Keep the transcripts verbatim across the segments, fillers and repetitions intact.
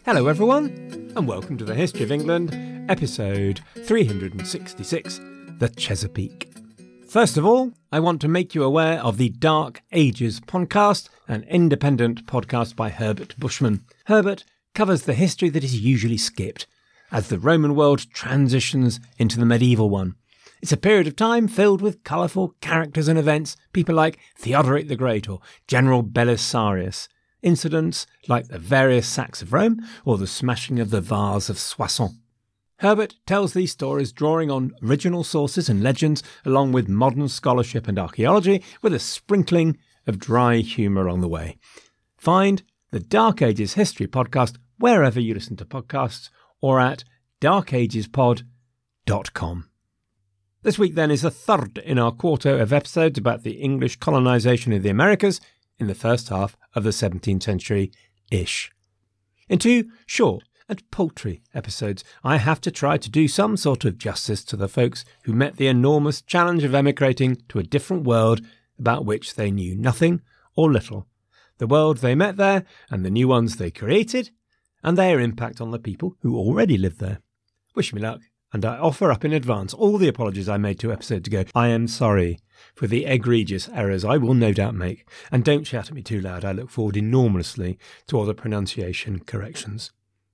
Hello everyone, and welcome to the History of England, episode three hundred sixty-six, The Chesapeake. First of all, I want to make you aware of the Dark Ages podcast, an independent podcast by Herbert Bushman. Herbert covers the history that is usually skipped, as the Roman world transitions into the medieval one. It's a period of time filled with colourful characters and events, people like Theodoric the Great or General Belisarius. Incidents like the various sacks of Rome or the smashing of the vase of Soissons. Herbert tells these stories drawing on original sources and legends along with modern scholarship and archaeology with a sprinkling of dry humour along the way. Find the Dark Ages History podcast wherever you listen to podcasts or at dark ages pod dot com. This week then is the third in our quarto of episodes about the English colonisation of the Americas in the first half of the seventeenth century-ish. In two short and paltry episodes, I have to try to do some sort of justice to the folks who met the enormous challenge of emigrating to a different world about which they knew nothing or little, the world they met there and the new ones they created, and their impact on the people who already lived there. Wish me luck, and I offer up in advance all the apologies I made two episodes ago. I am sorry for the egregious errors I will no doubt make, and don't shout at me too loud. I look forward enormously to all the pronunciation corrections.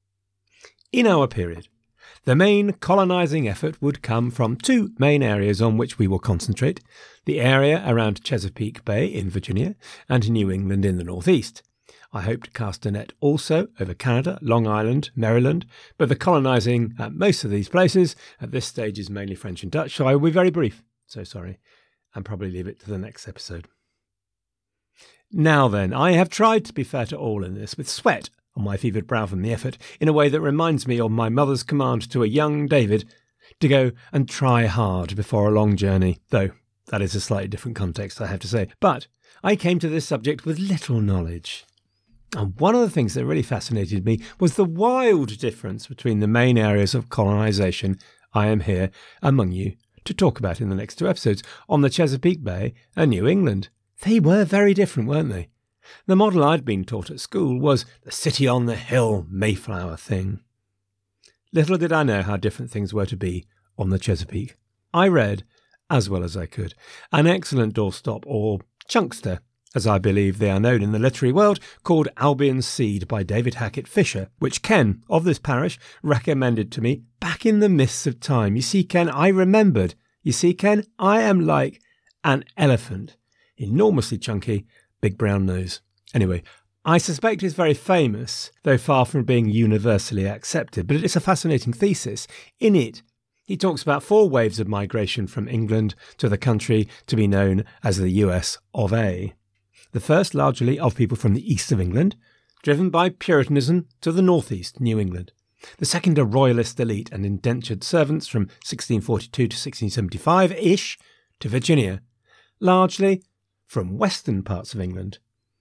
In our period, the main colonising effort would come from two main areas on which we will concentrate, the area around Chesapeake Bay in Virginia and New England in the northeast. I hope to cast a net also over Canada, Long Island, Maryland, but the colonising at most of these places at this stage is mainly French and Dutch, so I will be very brief, so sorry, and probably leave it to the next episode. Now then, I have tried to be fair to all in this, with sweat on my fevered brow from the effort, in a way that reminds me of my mother's command to a young David to go and try hard before a long journey, though that is a slightly different context, I have to say. But I came to this subject with little knowledge. And one of the things that really fascinated me was the wild difference between the main areas of colonisation I am here among you to talk about in the next two episodes on the Chesapeake Bay and New England. They were very different, weren't they? The model I'd been taught at school was the city on the hill Mayflower thing. Little did I know how different things were to be on the Chesapeake. I read, as well as I could, an excellent doorstop, or chunkster, as I believe they are known in the literary world, called Albion's Seed by David Hackett Fisher, which Ken, of this parish, recommended to me back in the mists of time. You see, Ken, I remembered. You see, Ken, I am like an elephant. Enormously chunky, big brown nose. Anyway, I suspect it's very famous, though far from being universally accepted, but it's a fascinating thesis. In it, he talks about four waves of migration from England to the country to be known as the U S of A. The first largely of people from the east of England, driven by Puritanism to the northeast, New England. The second a royalist elite and indentured servants from sixteen forty-two to sixteen seventy-five-ish to Virginia, largely from western parts of England.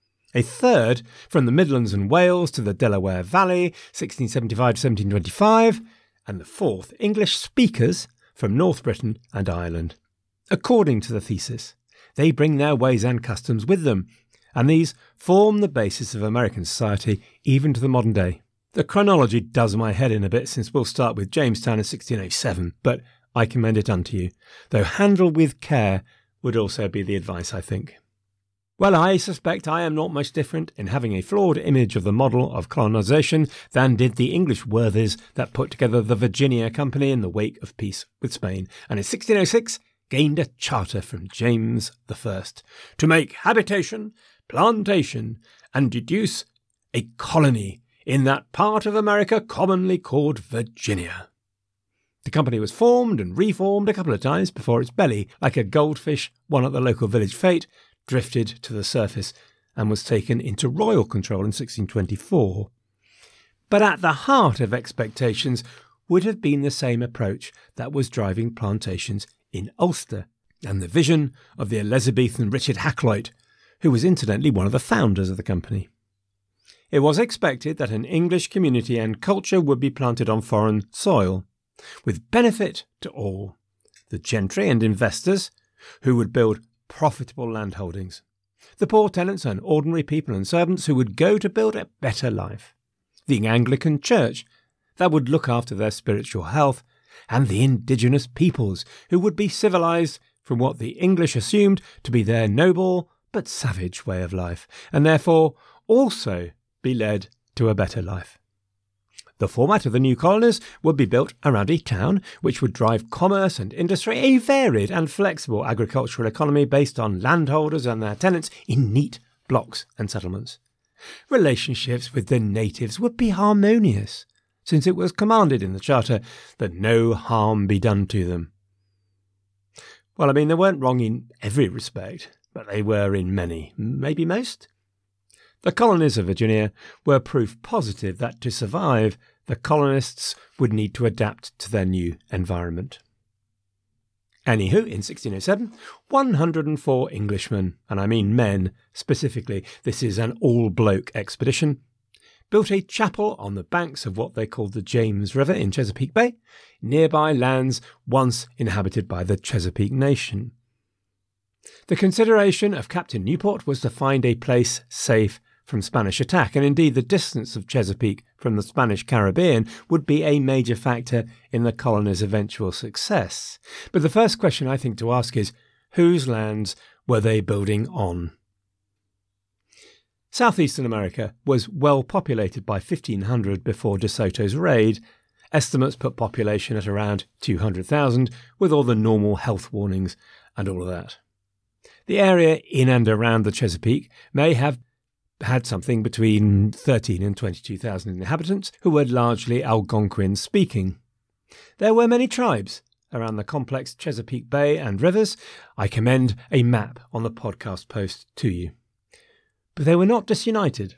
A third from the Midlands and Wales to the Delaware Valley, sixteen seventy-five to seventeen twenty-five, and the fourth English speakers from North Britain and Ireland. According to the thesis, they bring their ways and customs with them, and these form the basis of American society even to the modern day. The chronology does my head in a bit, since we'll start with Jamestown in sixteen oh seven, but I commend it unto you, though handle with care would also be the advice, I think. Well, I suspect I am not much different in having a flawed image of the model of colonisation than did the English worthies that put together the Virginia Company in the wake of peace with Spain, and in sixteen oh six gained a charter from James the First to make habitation, plantation, and deduce a colony in that part of America commonly called Virginia. The company was formed and reformed a couple of times before its belly, like a goldfish won at the local village fete, drifted to the surface and was taken into royal control in sixteen twenty-four. But at the heart of expectations would have been the same approach that was driving plantations in Ulster, and the vision of the Elizabethan Richard Hakluyt, who was incidentally one of the founders of the company. It was expected that an English community and culture would be planted on foreign soil, with benefit to all, the gentry and investors, who would build profitable landholdings, the poor tenants and ordinary people and servants who would go to build a better life. the Anglican Church that would look after their spiritual health, and the indigenous peoples who would be civilized from what the English assumed to be their noble but savage way of life, and therefore also be led to a better life. The format of the new colonies would be built around a town which would drive commerce and industry, a varied and flexible agricultural economy based on landholders and their tenants in neat blocks and settlements. Relationships with the natives would be harmonious, since it was commanded in the Charter that no harm be done to them. Well, I mean, they weren't wrong in every respect, but they were in many, maybe most. The colonies of Virginia were proof positive that to survive, the colonists would need to adapt to their new environment. Anywho, in sixteen oh seven, one hundred four Englishmen, and I mean men specifically, this is an all-bloke expedition, built a chapel on the banks of what they called the James River in Chesapeake Bay, nearby lands once inhabited by the Chesapeake Nation. The consideration of Captain Newport was to find a place safe from Spanish attack, and indeed the distance of Chesapeake from the Spanish Caribbean would be a major factor in the colony's eventual success. But the first question I think to ask is, whose lands were they building on? Southeastern America was well populated by fifteen hundred before De Soto's raid. Estimates put population at around two hundred thousand, with all the normal health warnings and all of that. The area in and around the Chesapeake may have had something between thirteen and twenty-two thousand inhabitants who were largely Algonquin-speaking. There were many tribes around the complex Chesapeake Bay and rivers. I commend a map on the podcast post to you. But they were not disunited.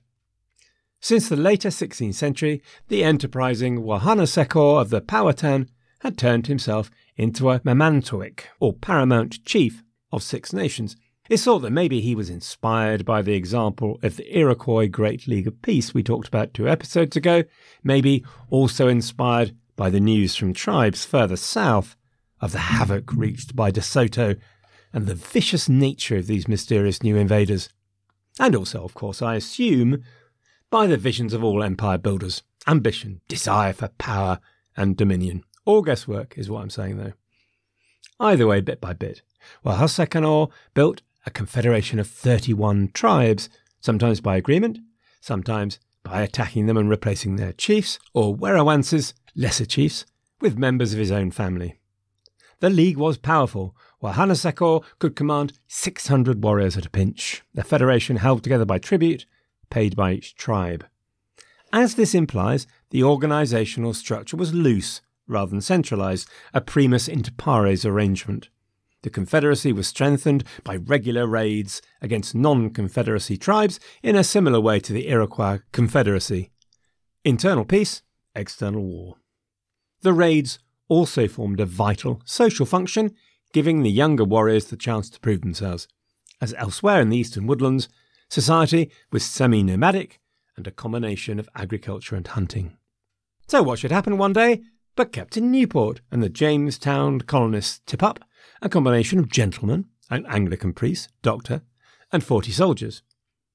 Since the later sixteenth century, the enterprising Wahanasekor of the Powhatan had turned himself into a Mamantoic, or paramount chief of Six Nations. It's thought that maybe he was inspired by the example of the Iroquois Great League of Peace we talked about two episodes ago, maybe also inspired by the news from tribes further south of the havoc wreaked by De Soto and the vicious nature of these mysterious new invaders. And also, of course, I assume, by the visions of all empire builders, ambition, desire for power and dominion. All guesswork is what I'm saying, though. Either way, bit by bit, Wahanasekor built a confederation of thirty-one tribes, sometimes by agreement, sometimes by attacking them and replacing their chiefs, or Werawances, lesser chiefs, with members of his own family. The league was powerful. Wahanasekor could command six hundred warriors at a pinch, a federation held together by tribute, paid by each tribe. As this implies, the organisational structure was loose rather than centralised, a primus inter pares arrangement. The Confederacy was strengthened by regular raids against non-Confederacy tribes in a similar way to the Iroquois Confederacy. Internal peace, external war. The raids also formed a vital social function, giving the younger warriors the chance to prove themselves. As elsewhere in the eastern woodlands, society was semi-nomadic and a combination of agriculture and hunting. So what should happen one day but Captain Newport and the Jamestown colonists tip up, a combination of gentlemen, an Anglican priest, doctor, and forty soldiers.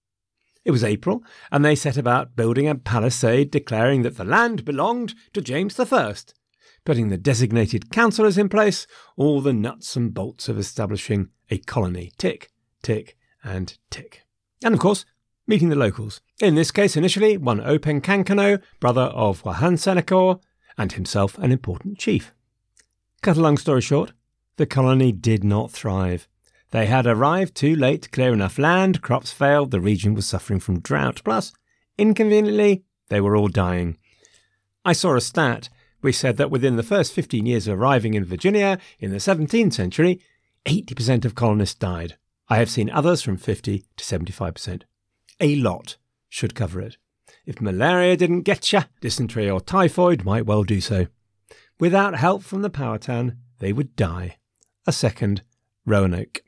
It was April, and they set about building a palisade declaring that the land belonged to James the First, putting the designated councillors in place, all the nuts and bolts of establishing a colony. Tick, tick, and tick. And of course, meeting the locals. In this case, initially, one Opechancanough, brother of Wahanasekor, and himself an important chief. Cut a long story short, the colony did not thrive. They had arrived too late to clear enough land, crops failed, the region was suffering from drought, plus, inconveniently, they were all dying. I saw a stat which said that within the first fifteen years of arriving in Virginia in the seventeenth century, eighty percent of colonists died. I have seen others from fifty to seventy-five percent. A lot should cover it. If malaria didn't get ya, dysentery or typhoid might well do so. Without help from the Powhatan, they would die. A second Roanoke.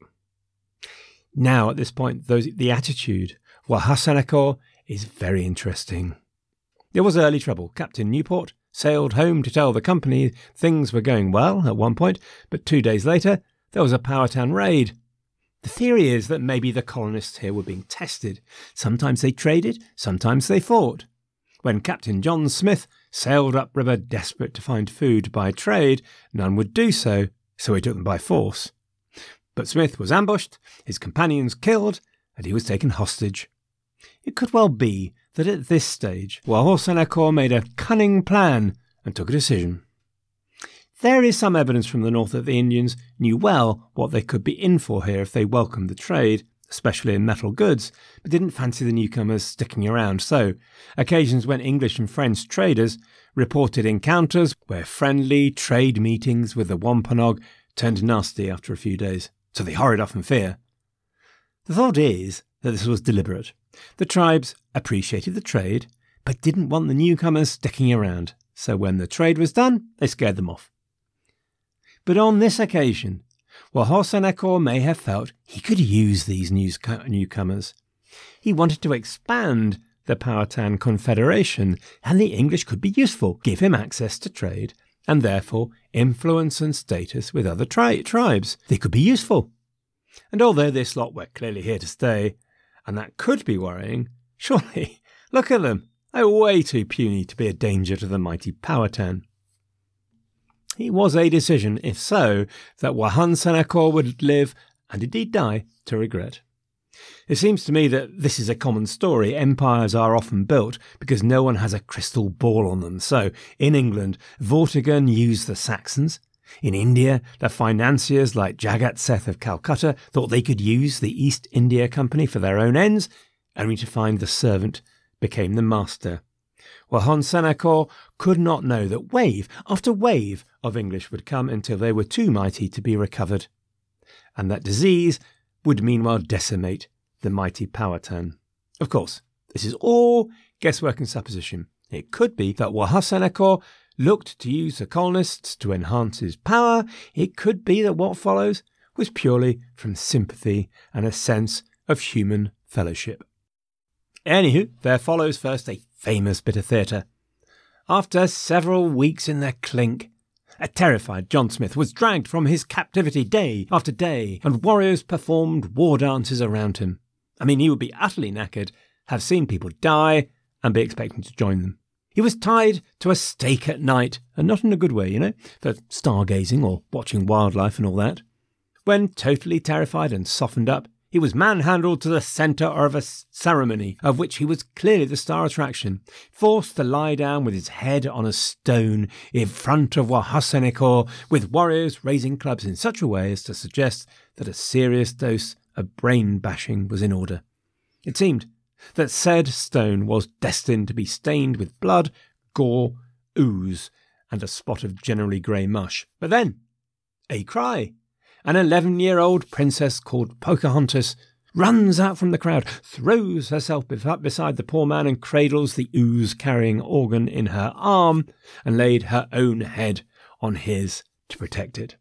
Now, at this point, those, the attitude of Wahanasekor is very interesting. There was early trouble. Captain Newport sailed home to tell the company things were going well at one point, but two days later, there was a Powhatan raid. The theory is that maybe the colonists here were being tested. Sometimes they traded, sometimes they fought. When Captain John Smith sailed upriver desperate to find food by trade, none would do so, so he took them by force. But Smith was ambushed, his companions killed, and he was taken hostage. It could well be that at this stage, Wahausenako made a cunning plan and took a decision. There is some evidence from the north that the Indians knew well what they could be in for here if they welcomed the trade, especially in metal goods, but didn't fancy the newcomers sticking around. So, occasions when English and French traders reported encounters where friendly trade meetings with the Wampanoag turned nasty after a few days. So they hurried off in fear. The thought is that this was deliberate. The tribes appreciated the trade, but didn't want the newcomers sticking around. So when the trade was done, they scared them off. But on this occasion, Wahausenako may have felt he could use these newcomers. He wanted to expand the Powhatan Confederation, and the English could be useful, give him access to trade, and therefore influence and status with other tri- tribes. They could be useful. And although this lot were clearly here to stay, and that could be worrying, surely, look at them, they're way too puny to be a danger to the mighty Powhatan. It was a decision, if so, that Wahausenako would live, and indeed die, to regret. It seems to me that this is a common story. Empires are often built because no one has a crystal ball on them. So, in England, Vortigern used the Saxons. In India, the financiers like Jagat Seth of Calcutta thought they could use the East India Company for their own ends, only to find the servant became the master. Wahausenako could not know that wave after wave of English would come until they were too mighty to be recovered, and that disease would meanwhile decimate the mighty Powhatan. Of course, this is all guesswork and supposition. It could be that Wahausenako looked to use the colonists to enhance his power. It could be that what follows was purely from sympathy and a sense of human fellowship. Anywho, there follows first a famous bit of theatre. After several weeks in the clink, a terrified John Smith was dragged from his captivity day after day, and warriors performed war dances around him. I mean, he would be utterly knackered, have seen people die, and be expecting to join them. He was tied to a stake at night, and not in a good way, you know, for stargazing or watching wildlife and all that. When totally terrified and softened up, he was manhandled to the centre of a ceremony, of which he was clearly the star attraction, forced to lie down with his head on a stone in front of Wahausenako, with warriors raising clubs in such a way as to suggest that a serious dose of brain-bashing was in order. It seemed that said stone was destined to be stained with blood, gore, ooze, and a spot of generally grey mush. But then, a cry! An eleven-year-old princess called Pocahontas runs out from the crowd, throws herself beside the poor man and cradles the ooze-carrying organ in her arm and laid her own head on his to protect it.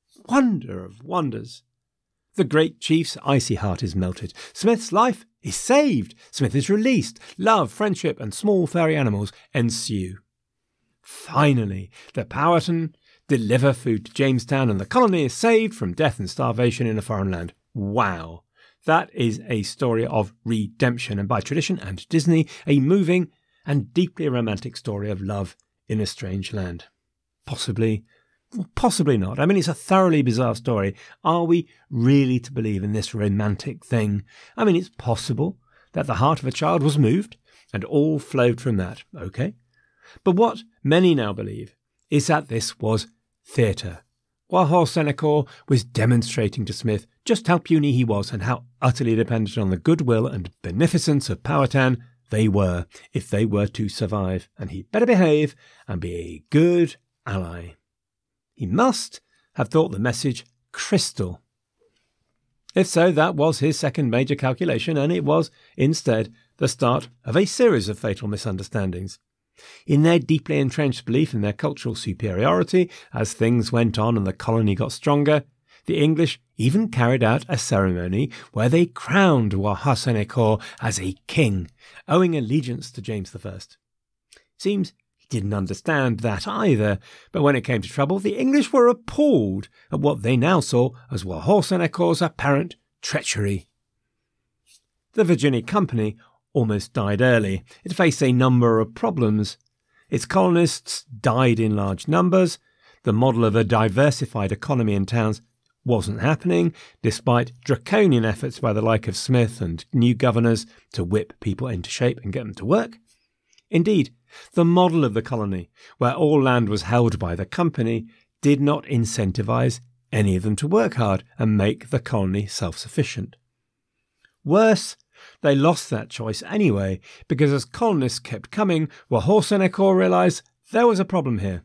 Wonder of wonders! The great chief's icy heart is melted. Smith's life is saved. Smith is released. Love, friendship, and small furry animals ensue. Finally, the Powhatan deliver food to Jamestown, and the colony is saved from death and starvation in a foreign land. Wow. That is a story of redemption, and by tradition and Disney, a moving and deeply romantic story of love in a strange land. Possibly, well, possibly not. I mean, it's a thoroughly bizarre story. Are we really to believe in this romantic thing? I mean, it's possible that the heart of a child was moved, and all flowed from that, okay? But what many now believe is that this was theatre. Wahausenako was demonstrating to Smith just how puny he was and how utterly dependent on the goodwill and beneficence of Powhatan they were, if they were to survive, and he'd better behave and be a good ally. He must have thought the message crystal. If so, that was his second major calculation, and it was, instead, the start of a series of fatal misunderstandings. In their deeply entrenched belief in their cultural superiority, as things went on and the colony got stronger, the English even carried out a ceremony where they crowned Wahausenako as a king, owing allegiance to James the First. Seems he didn't understand that either, but when it came to trouble, the English were appalled at what they now saw as Wahausenako's apparent treachery. The Virginia Company almost died early. It faced a number of problems. Its colonists died in large numbers. The model of a diversified economy in towns wasn't happening, despite draconian efforts by the like of Smith and new governors to whip people into shape and get them to work. Indeed, the model of the colony, where all land was held by the company, did not incentivise any of them to work hard and make the colony self-sufficient. Worse, they lost that choice anyway, because as colonists kept coming, Warhorse and Ecore realised there was a problem here.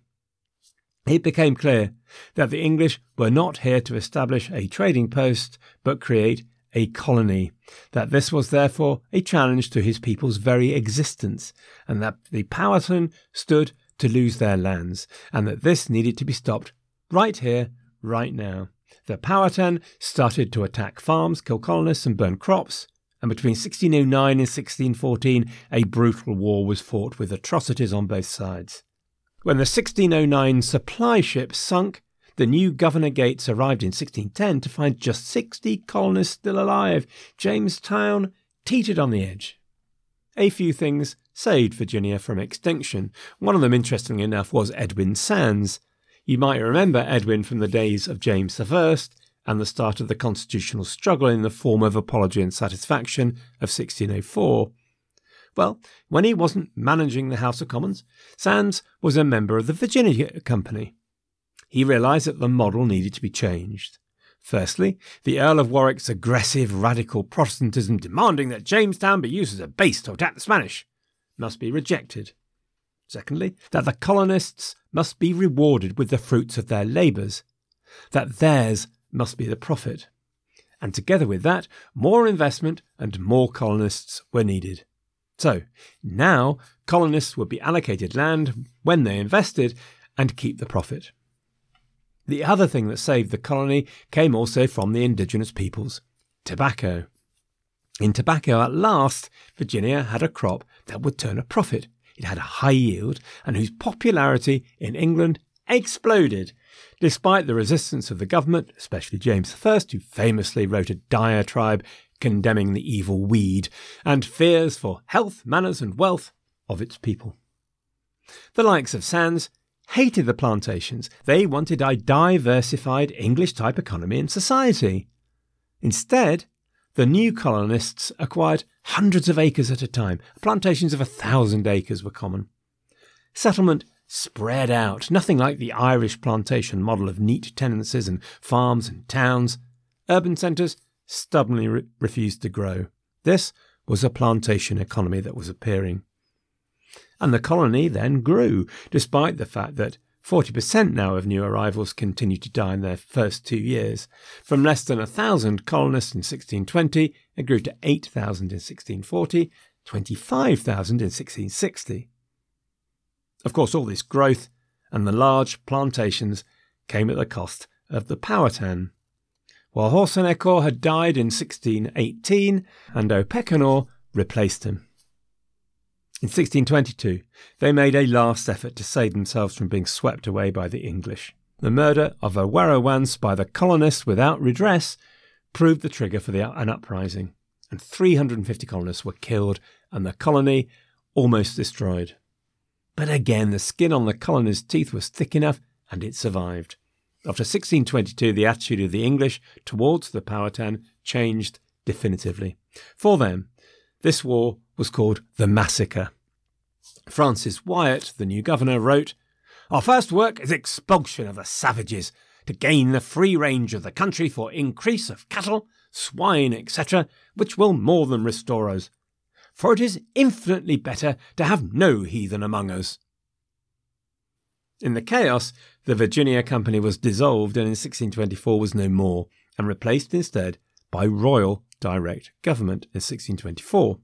It became clear that the English were not here to establish a trading post, but create a colony, that this was therefore a challenge to his people's very existence, and that the Powhatan stood to lose their lands, and that this needed to be stopped right here, right now. The Powhatan started to attack farms, kill colonists and burn crops, and between sixteen oh nine and sixteen fourteen a brutal war was fought with atrocities on both sides. When the sixteen oh nine supply ship sunk, the new Governor Gates arrived in sixteen ten to find just sixty colonists still alive. Jamestown teetered on the edge. A few things saved Virginia from extinction. One of them, interestingly enough, was Edwin Sandys. You might remember Edwin from the days of James the First and the start of the constitutional struggle in the form of Apology and Satisfaction of sixteen oh four. Well, when he wasn't managing the House of Commons, Sandys was a member of the Virginia Company. He realised that the model needed to be changed. Firstly, the Earl of Warwick's aggressive radical Protestantism demanding that Jamestown be used as a base to attack the Spanish must be rejected. Secondly, that the colonists must be rewarded with the fruits of their labours, that theirs must be the profit. And together with that, more investment and more colonists were needed. So, now colonists would be allocated land when they invested and keep the profit. The other thing that saved the colony came also from the indigenous peoples: tobacco. In tobacco, at last, Virginia had a crop that would turn a profit. It had a high yield and whose popularity in England exploded, despite the resistance of the government, especially James the First, who famously wrote a diatribe condemning the evil weed, and fears for health, manners and wealth of its people. The likes of Sandys hated the plantations. They wanted a diversified English-type economy and society. Instead, the new colonists acquired hundreds of acres at a time. Plantations of a thousand acres were common. Settlement spread out, nothing like the Irish plantation model of neat tenancies and farms and towns. Urban centres stubbornly re- refused to grow. This was a plantation economy that was appearing. And the colony then grew, despite the fact that forty percent now of new arrivals continued to die in their first two years. From less than a thousand colonists in sixteen twenty, it grew to eight thousand in sixteen forty, twenty-five thousand in sixteen sixty. Of course, all this growth and the large plantations came at the cost of the Powhatan. Warhorse and Ecore had died in sixteen eighteen, and Opechancanough replaced him. In sixteen twenty-two, they made a last effort to save themselves from being swept away by the English. The murder of Arwerawhans by the colonists without redress proved the trigger for the, an uprising, and three hundred fifty colonists were killed and the colony almost destroyed. But again, the skin on the colony's teeth was thick enough, and it survived. After sixteen twenty-two, the attitude of the English towards the Powhatan changed definitively. For them, this war was called the Massacre. Francis Wyatt, the new governor, wrote, "Our first work is expulsion of the savages, to gain the free range of the country for increase of cattle, swine, et cetera, which will more than restore us. For it is infinitely better to have no heathen among us." In the chaos, the Virginia Company was dissolved and in sixteen twenty-four was no more, and replaced instead by royal direct government in sixteen twenty-four.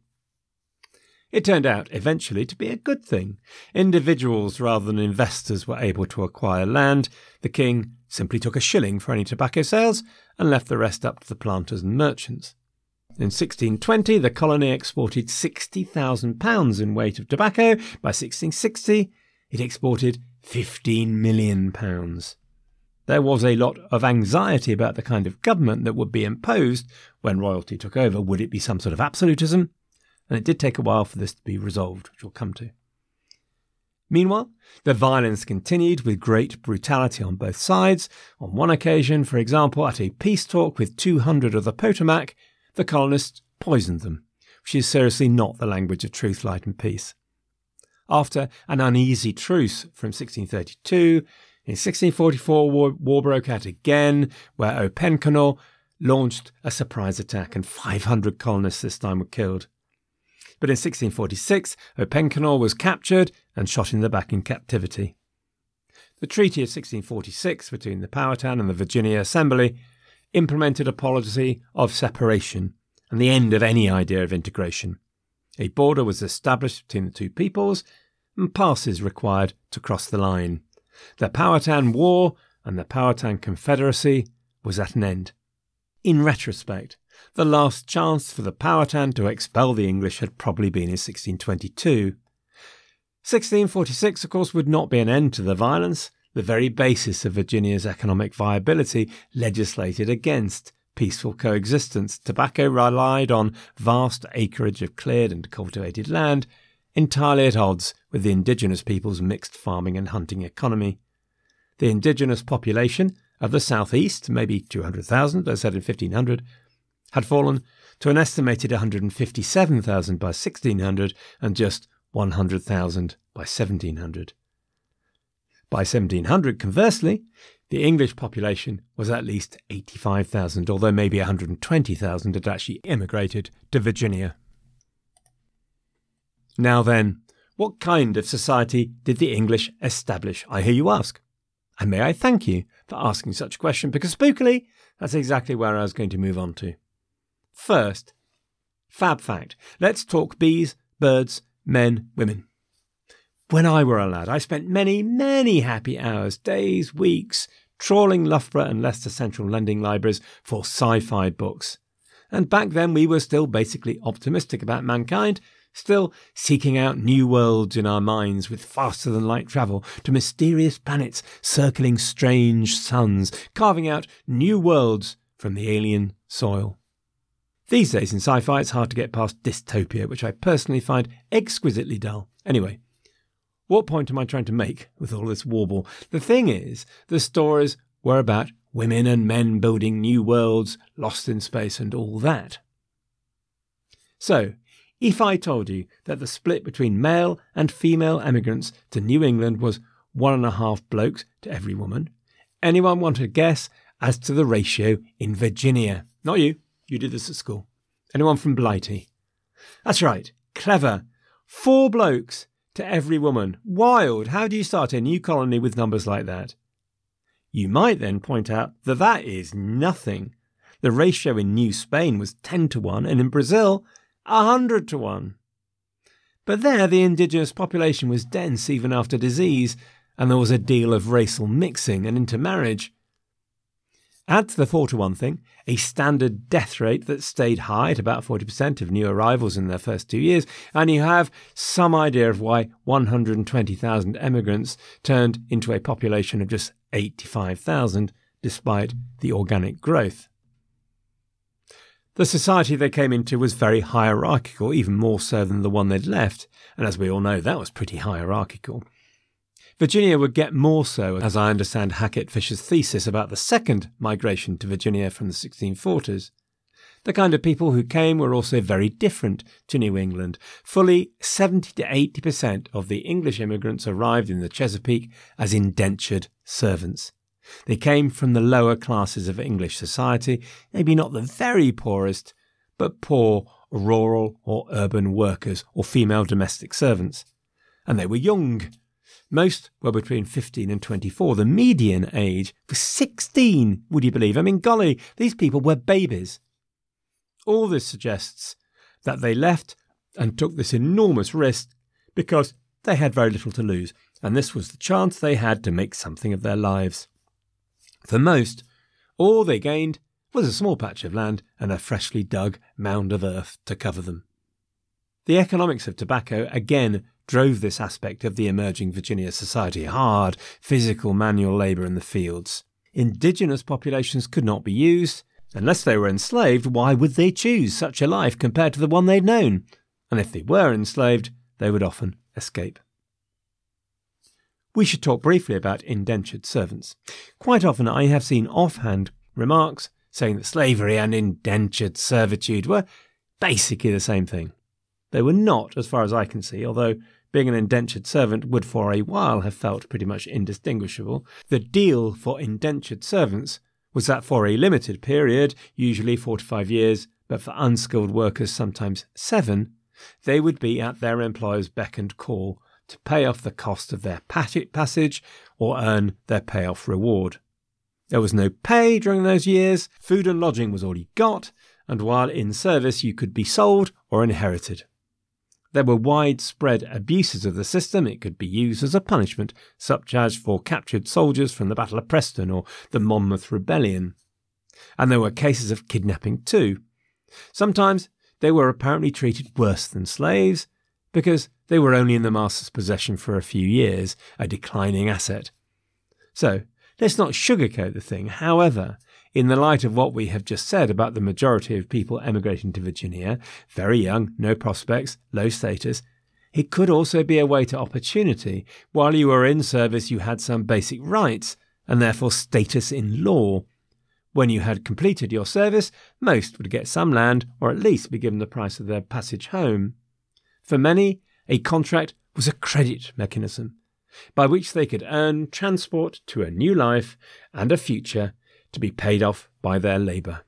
It turned out eventually to be a good thing. Individuals rather than investors were able to acquire land. The king simply took a shilling for any tobacco sales and left the rest up to the planters and merchants. In sixteen twenty, the colony exported sixty thousand pounds in weight of tobacco. By sixteen sixty, it exported fifteen million pounds. There was a lot of anxiety about the kind of government that would be imposed when royalty took over. Would it be some sort of absolutism? and it did take a while for this to be resolved, which we'll come to. Meanwhile, the violence continued with great brutality on both sides. On one occasion, for example, at a peace talk with two hundred of the Potomac, the colonists poisoned them, which is seriously not the language of truth, light and peace. After an uneasy truce from sixteen thirty-two, in sixteen forty-four war, war broke out again, where Opencanaugh launched a surprise attack and five hundred colonists this time were killed. But in sixteen forty-six, Opencanaugh was captured and shot in the back in captivity. The Treaty of sixteen forty-six between the Powhatan and the Virginia Assembly implemented a policy of separation and the end of any idea of integration. A border was established between the two peoples and passes required to cross the line. The Powhatan War and the Powhatan Confederacy was at an end. In retrospect, the last chance for the Powhatan to expel the English had probably been in sixteen twenty-two. sixteen forty-six, of course, would not be an end to the violence. The very basis of Virginia's economic viability legislated against peaceful coexistence. Tobacco relied on vast acreage of cleared and cultivated land, entirely at odds with the indigenous people's mixed farming and hunting economy. The indigenous population of the southeast, maybe two hundred thousand, as said in fifteen hundred, had fallen to an estimated one hundred fifty-seven thousand by sixteen hundred and just one hundred thousand by seventeen hundred. By seventeen hundred, conversely, the English population was at least eighty-five thousand, although maybe one hundred twenty thousand had actually immigrated to Virginia. Now then, what kind of society did the English establish, I hear you ask? And may I thank you for asking such a question, because spookily, that's exactly where I was going to move on to. First, fab fact. Let's talk bees, birds, men, women. When I were a lad, I spent many, many happy hours, days, weeks, trawling Loughborough and Leicester Central lending libraries for sci-fi books. And back then we were still basically optimistic about mankind, still seeking out new worlds in our minds with faster-than-light travel to mysterious planets circling strange suns, carving out new worlds from the alien soil. These days in sci-fi it's hard to get past dystopia, which I personally find exquisitely dull. Anyway, what point am I trying to make with all this warble? The thing is, the stories were about women and men building new worlds, lost in space and all that. So, if I told you that the split between male and female emigrants to New England was one and a half blokes to every woman, anyone want to guess as to the ratio in Virginia? Not you. You did this at school. Anyone from Blighty? That's right. Clever. Four blokes to every woman. Wild. How do you start a new colony with numbers like that? You might then point out that that is nothing. The ratio in New Spain was ten to one, and in Brazil, one hundred to one. But there the indigenous population was dense even after disease, and there was a deal of racial mixing and intermarriage. Add to the four to one thing a standard death rate that stayed high at about forty percent of new arrivals in their first two years, and you have some idea of why one hundred twenty thousand emigrants turned into a population of just eighty-five thousand, despite the organic growth. The society they came into was very hierarchical, even more so than the one they'd left, and as we all know, that was pretty hierarchical. Virginia would get more so, as I understand Hackett Fisher's thesis about the second migration to Virginia from the sixteen forties. The kind of people who came were also very different to New England. Fully seventy to eighty percent of the English immigrants arrived in the Chesapeake as indentured servants. They came from the lower classes of English society, maybe not the very poorest, but poor rural or urban workers or female domestic servants. And they were young. Most were between fifteen and twenty-four. The median age was sixteen, would you believe? I mean, golly, these people were babies. All this suggests that they left and took this enormous risk because they had very little to lose, and this was the chance they had to make something of their lives. For most, all they gained was a small patch of land and a freshly dug mound of earth to cover them. The economics of tobacco again drove this aspect of the emerging Virginia society hard, physical manual labour in the fields. Indigenous populations could not be used. Unless they were enslaved, why would they choose such a life compared to the one they'd known? and if they were enslaved, they would often escape. We should talk briefly about indentured servants. Quite often I have seen offhand remarks saying that slavery and indentured servitude were basically the same thing. They were not, as far as I can see, although being an indentured servant would for a while have felt pretty much indistinguishable. The deal for indentured servants was that for a limited period, usually four to five years, but for unskilled workers sometimes seven, they would be at their employer's beck and call to pay off the cost of their passage or earn their payoff reward. There was no pay during those years, food and lodging was all you got, and while in service you could be sold or inherited. There were widespread abuses of the system. It could be used as a punishment, such as for captured soldiers from the Battle of Preston or the Monmouth Rebellion. And there were cases of kidnapping too. Sometimes they were apparently treated worse than slaves because they were only in the master's possession for a few years, a declining asset. So, let's not sugarcoat the thing. However, in the light of what we have just said about the majority of people emigrating to Virginia, very young, no prospects, low status, it could also be a way to opportunity. While you were in service, you had some basic rights, and therefore status in law. When you had completed your service, most would get some land, or at least be given the price of their passage home. For many, a contract was a credit mechanism, by which they could earn transport to a new life and a future to be paid off by their labour.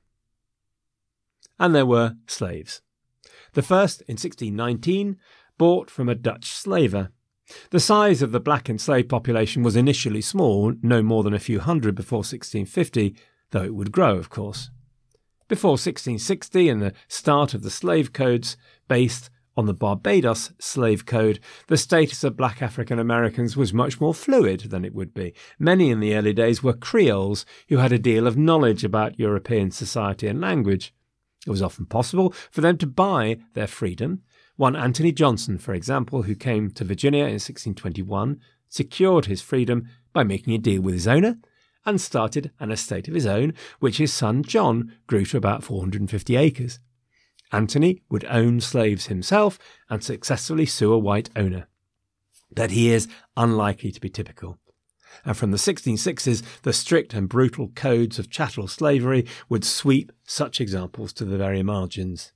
And there were slaves. The first, in sixteen nineteen, bought from a Dutch slaver. The size of the black enslaved population was initially small, no more than a few hundred before sixteen fifty, though it would grow, of course. Before sixteen sixty and the start of the slave codes, based on the Barbados slave code, the status of black African Americans was much more fluid than it would be. Many in the early days were Creoles who had a deal of knowledge about European society and language. It was often possible for them to buy their freedom. One Anthony Johnson, for example, who came to Virginia in sixteen twenty-one, secured his freedom by making a deal with his owner and started an estate of his own, which his son John grew to about four hundred fifty acres. Anthony would own slaves himself and successfully sue a white owner. But he is unlikely to be typical. And from the sixteen sixties, the strict and brutal codes of chattel slavery would sweep such examples to the very margins.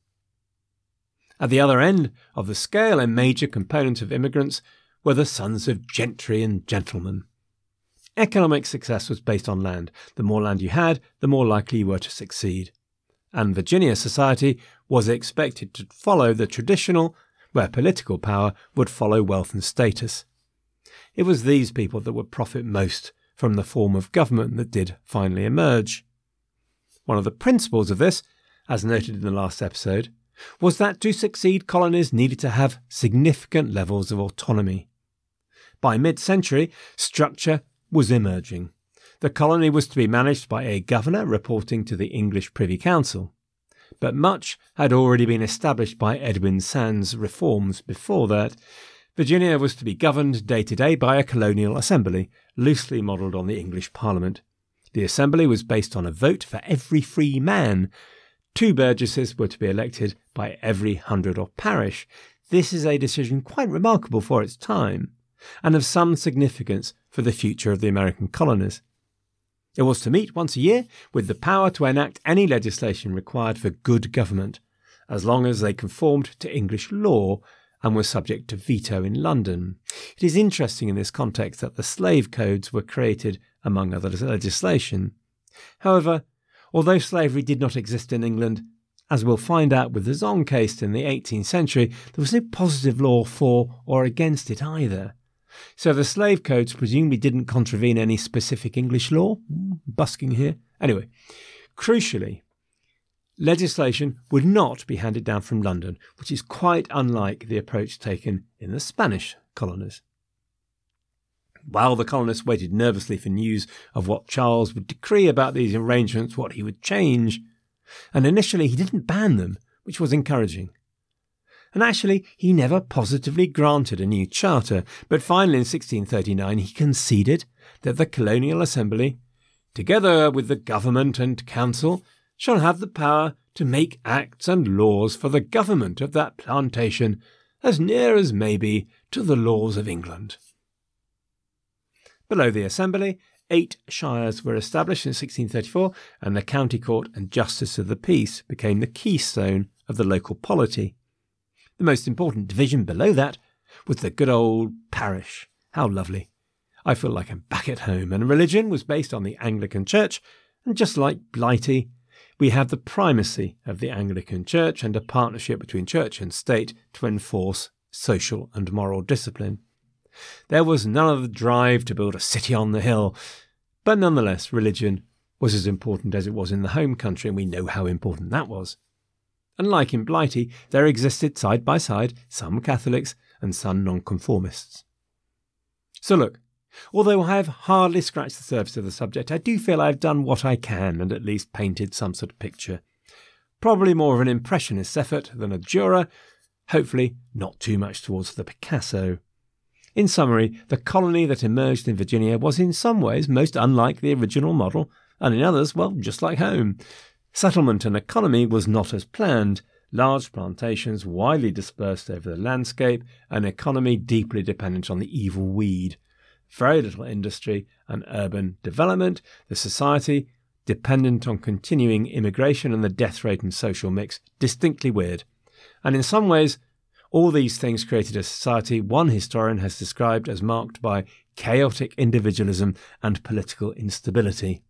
At the other end of the scale, a major component of immigrants were the sons of gentry and gentlemen. Economic success was based on land. The more land you had, the more likely you were to succeed. And Virginia society was expected to follow the traditional, where political power would follow wealth and status. It was these people that would profit most from the form of government that did finally emerge. One of the principles of this, as noted in the last episode, was that to succeed, colonies needed to have significant levels of autonomy. By mid-century, structure was emerging. The colony was to be managed by a governor reporting to the English Privy Council. But much had already been established by Edwin Sand's reforms before that. Virginia was to be governed day to day by a colonial assembly, loosely modelled on the English Parliament. The assembly was based on a vote for every free man. Two burgesses were to be elected by every hundred or parish. This is a decision quite remarkable for its time, and of some significance for the future of the American colonies. It was to meet once a year with the power to enact any legislation required for good government, as long as they conformed to English law and were subject to veto in London. It is interesting in this context that the slave codes were created among other legislation. However, although slavery did not exist in England, as we'll find out with the Zong case in the eighteenth century, there was no positive law for or against it either. So the slave codes presumably didn't contravene any specific English law. Busking here. Anyway, crucially, legislation would not be handed down from London, which is quite unlike the approach taken in the Spanish colonies. While the colonists waited nervously for news of what Charles would decree about these arrangements, what he would change, and initially he didn't ban them, which was encouraging. And actually, he never positively granted a new charter, but finally in sixteen thirty-nine he conceded that the Colonial Assembly, together with the government and council, shall have the power to make acts and laws for the government of that plantation, as near as may be to the laws of England. Below the Assembly, eight shires were established in sixteen thirty-four, and the County Court and Justice of the Peace became the keystone of the local polity. The most important division below that was the good old parish. How lovely. I feel like I'm back at home, and religion was based on the Anglican Church, and just like Blighty, we have the primacy of the Anglican Church and a partnership between church and state to enforce social and moral discipline. There was none of the drive to build a city on the hill, but nonetheless religion was as important as it was in the home country, and we know how important that was. And like in Blighty, there existed side by side some Catholics and some nonconformists. So look, although I have hardly scratched the surface of the subject, I do feel I have done what I can and at least painted some sort of picture. Probably more of an impressionist effort than a Dürer, hopefully not too much towards the Picasso. In summary, the colony that emerged in Virginia was in some ways most unlike the original model, and in others, well, just like home. Settlement and economy was not as planned. Large plantations widely dispersed over the landscape, an economy deeply dependent on the evil weed. Very little industry and urban development, the society dependent on continuing immigration, and the death rate and social mix distinctly weird. And in some ways, all these things created a society one historian has described as marked by chaotic individualism and political instability.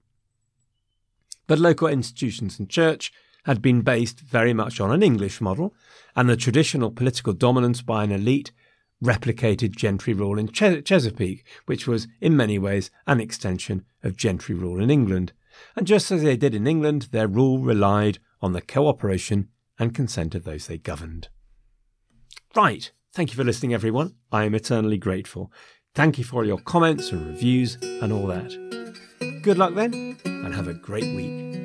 But local institutions and church had been based very much on an English model, and the traditional political dominance by an elite replicated gentry rule in Ches- Chesapeake, which was in many ways an extension of gentry rule in England. And just as they did in England, their rule relied on the cooperation and consent of those they governed. Right, thank you for listening, everyone. I am eternally grateful. Thank you for all your comments and reviews and all that. Good luck then, and have a great week.